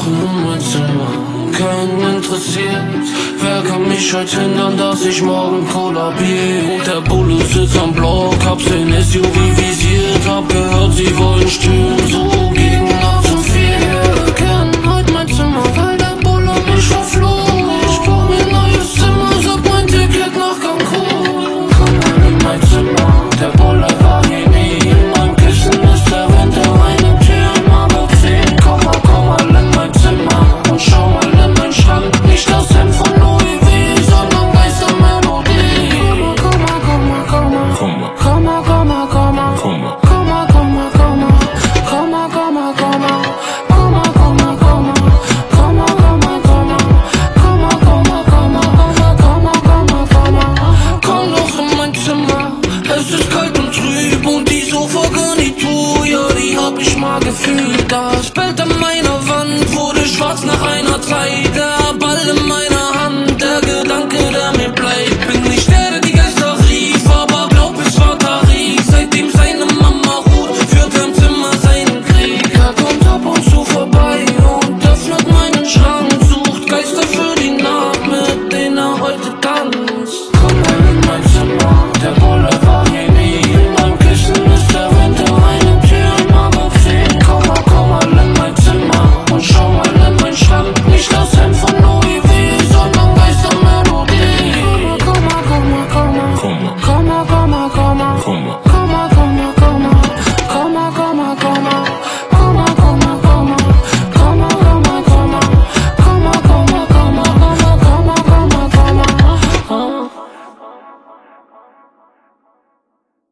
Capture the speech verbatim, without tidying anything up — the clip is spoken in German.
in mein Zimmer, keinen interessiert. Wer kann mich heute hindern, dass ich morgen kollabier? Und der Bulle sitzt am Block, hab's den S U V visiert. Hab gehört, sie wollen stehlen, so